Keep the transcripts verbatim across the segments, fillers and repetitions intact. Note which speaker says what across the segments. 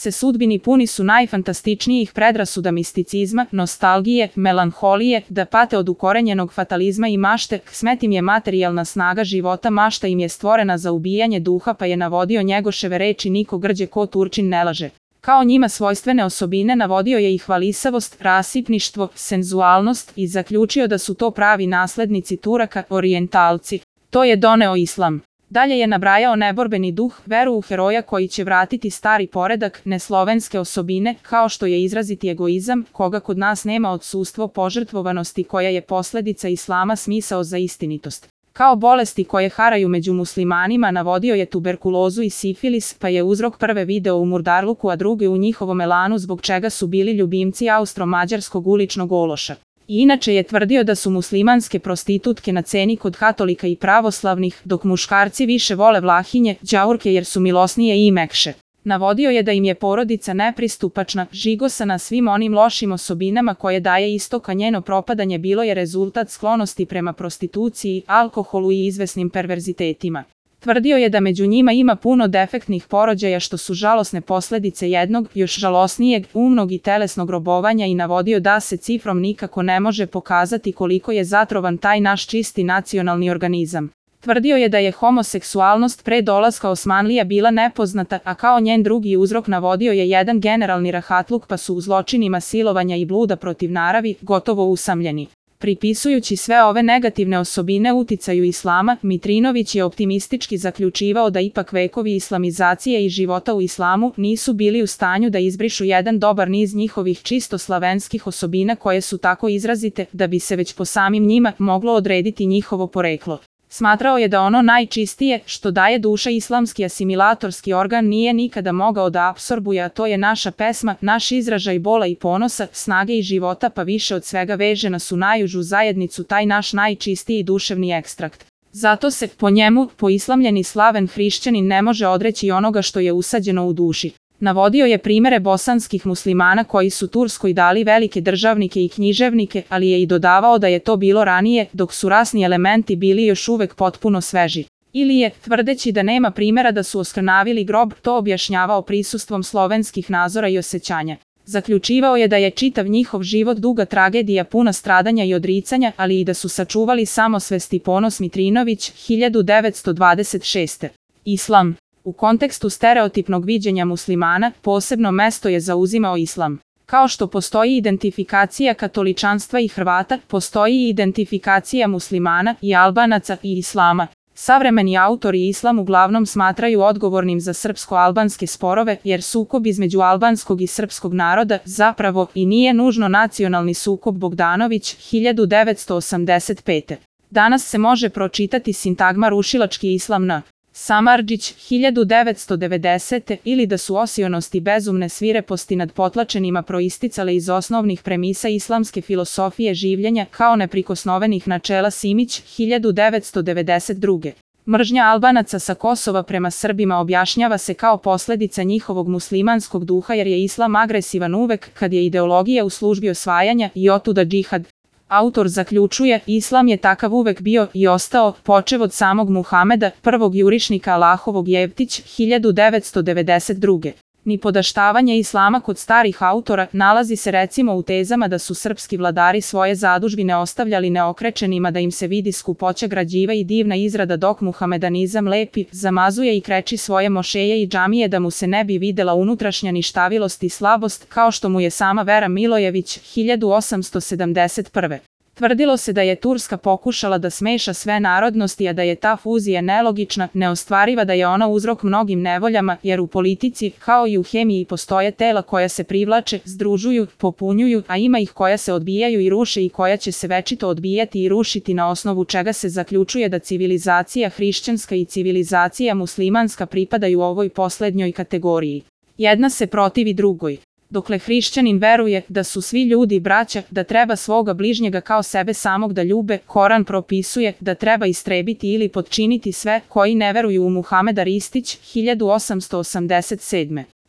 Speaker 1: se sudbini puni su najfantastičnijih predrasuda misticizma, nostalgije, melanholije, da pate od ukorenjenog fatalizma i mašte, smet im je materijalna snaga života, mašta im je stvorena za ubijanje duha, pa je navodio Njegoševe reči niko grđe ko Turčin ne laže. Kao njima svojstvene osobine navodio je i hvalisavost, rasipništvo, senzualnost i zaključio da su to pravi naslednici Turaka, orijentalci. To je doneo islam. Dalje je nabrajao neborbeni duh, veru u heroja koji će vratiti stari poredak, neslovenske osobine, kao što je izraziti egoizam, koga kod nas nema, odsustvo požrtvovanosti koja je posledica islama, smisao za istinitost. Kao bolesti koje haraju među muslimanima navodio je tuberkulozu i sifilis, pa je uzrok prve video u Murdarluku, a druge u njihovom elanu, zbog čega su bili ljubimci austro-mađarskog uličnog ološa. I inače je tvrdio da su muslimanske prostitutke na ceni kod katolika i pravoslavnih, dok muškarci više vole vlahinje, đaurke jer su milosnije i mekše. Navodio je da im je porodica nepristupačna, žigosana svim onim lošim osobinama koje daje istok, a njeno propadanje bilo je rezultat sklonosti prema prostituciji, alkoholu i izvesnim perverzitetima. Tvrdio je da među njima ima puno defektnih porođaja što su žalosne posledice jednog, još žalosnijeg, umnog i telesnog robovanja i navodio da se cifrom nikako ne može pokazati koliko je zatrovan taj naš čisti nacionalni organizam. Tvrdio je da je homoseksualnost pre dolaska Osmanlija bila nepoznata, a kao njen drugi uzrok navodio je jedan generalni rahatluk, pa su u zločinima silovanja i bluda protiv naravi gotovo usamljeni. Pripisujući sve ove negativne osobine uticaju islama, Mitrinović je optimistički zaključivao da ipak vekovi islamizacije i života u islamu nisu bili u stanju da izbrišu jedan dobar niz njihovih čisto slavenskih osobina koje su tako izrazite da bi se već po samim njima moglo odrediti njihovo poreklo. Smatrao je da ono najčistije, što daje duša islamski asimilatorski organ, nije nikada mogao da apsorbuje, a to je naša pesma, naš izražaj bola i ponosa, snage i života, pa više od svega veže nas u najužu zajednicu taj naš najčistiji duševni ekstrakt. Zato se, po njemu, poislamljeni slaven hrišćanin ne može odreći onoga što je usađeno u duši. Navodio je primere bosanskih muslimana koji su Turskoj dali velike državnike i književnike, ali je i dodavao da je to bilo ranije, dok su rasni elementi bili još uvek potpuno sveži. Ili je, tvrdeći da nema primera da su oskrnavili grob, to objašnjavao prisustvom slovenskih nazora i osjećanja. Zaključivao je da je čitav njihov život duga tragedija puna stradanja i odricanja, ali i da su sačuvali samosvest i ponos. Mitrinović, hiljadu devetsto dvadeset šeste. Islam. U kontekstu stereotipnog viđenja muslimana, posebno mesto je zauzimao islam. Kao što postoji identifikacija katoličanstva i Hrvata, postoji i identifikacija muslimana i Albanaca i islama. Savremeni autori islam uglavnom smatraju odgovornim za srpsko-albanske sporove, jer sukob između albanskog i srpskog naroda zapravo i nije nužno nacionalni sukob. Bogdanović, hiljadu devetsto osamdeset pete. Danas se može pročitati sintagma rušilački islam na Samardžić, hiljadu devetsto devedesete. ili da su osionosti bezumne svireposti nad potlačenima proisticale iz osnovnih premisa islamske filosofije življenja kao neprikosnovenih načela. Simić, hiljadu devetsto devedeset druge. Mržnja Albanaca sa Kosova prema Srbima objašnjava se kao posledica njihovog muslimanskog duha, jer je islam agresivan uvek kad je ideologija u službi osvajanja i otuda džihad. Autor zaključuje, islam je takav uvek bio i ostao, počev od samog Muhameda, prvog jurišnika Allahovog. Jevtić, hiljadu devetsto devedeset druge. Nipodaštavanje islama kod starih autora nalazi se recimo u tezama da su srpski vladari svoje zadužbine ostavljali neokrečenima, da im se vidi skupoća građiva i divna izrada, dok muhamedanizam lepi, zamazuje i kreči svoje mošeje i džamije da mu se ne bi videla unutrašnja ništavilost i slabost, kao što mu je sama Vera Milojević, hiljadu osamsto sedamdeset prve. Tvrdilo se da je Turska pokušala da smeša sve narodnosti, a da je ta fuzija nelogična, neostvariva, da je ona uzrok mnogim nevoljama, jer u politici, kao i u hemiji, postoje tela koja se privlače, združuju, popunjuju, a ima ih koja se odbijaju i ruše i koja će se večito odbijati i rušiti, na osnovu čega se zaključuje da civilizacija hrišćanska i civilizacija muslimanska pripadaju ovoj poslednjoj kategoriji. Jedna se protivi drugoj. Dokle hrišćanin veruje da su svi ljudi braća, da treba svoga bližnjega kao sebe samog da ljube, Koran propisuje da treba istrebiti ili potčiniti sve koji ne veruju u Muhameda. Ristić, hiljadu osamsto osamdeset sedme.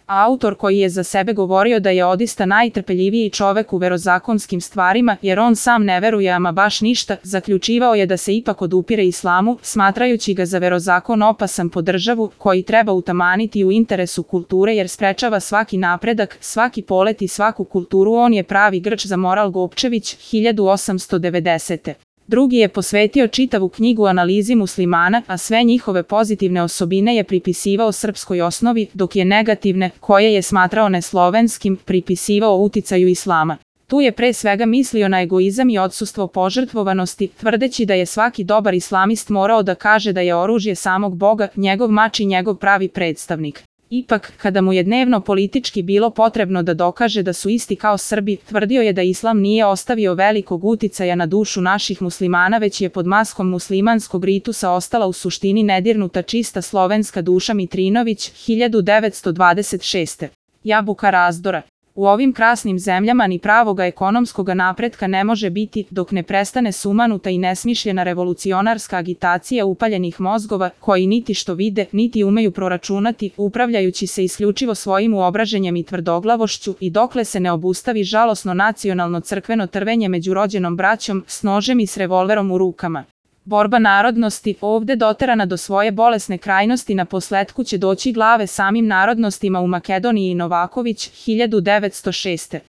Speaker 1: Autor koji je za sebe govorio da je odista najtrpeljiviji čovek u verozakonskim stvarima, jer on sam ne veruje ama baš ništa, zaključivao je da se ipak odupire islamu, smatrajući ga za verozakon opasan po državu, koji treba utamaniti u interesu kulture jer sprečava svaki napredak, svaki polet i svaku kulturu. On je pravi grč za moral. Gopčević, hiljadu osamsto devedesete. Drugi je posvetio čitavu knjigu analizi muslimana, a sve njihove pozitivne osobine je pripisivao srpskoj osnovi, dok je negativne, koje je smatrao neslovenskim, pripisivao uticaju islama. Tu je pre svega mislio na egoizam i odsustvo požrtvovanosti, tvrdeći da je svaki dobar islamist morao da kaže da je oružje samog Boga, njegov mač i njegov pravi predstavnik. Ipak, kada mu je dnevno politički bilo potrebno da dokaže da su isti kao Srbi, tvrdio je da islam nije ostavio velikog uticaja na dušu naših muslimana, već je pod maskom muslimanskog ritusa ostala u suštini nedirnuta čista slovenska duša. Mitrinović, hiljadu devetsto dvadeset šeste. Jabuka razdora. U ovim krasnim zemljama ni pravoga ekonomskoga napretka ne može biti, dok ne prestane sumanuta i nesmišljena revolucionarska agitacija upaljenih mozgova, koji niti što vide, niti umeju proračunati, upravljajući se isključivo svojim uobraženjem i tvrdoglavošću, i dokle se ne obustavi žalosno nacionalno crkveno trvenje među rođenom braćom, s nožem i s revolverom u rukama. Borba narodnosti, ovde doterana do svoje bolesne krajnosti, na posletku će doći glave samim narodnostima u Makedoniji. Novaković, hiljadu devetsto šeste.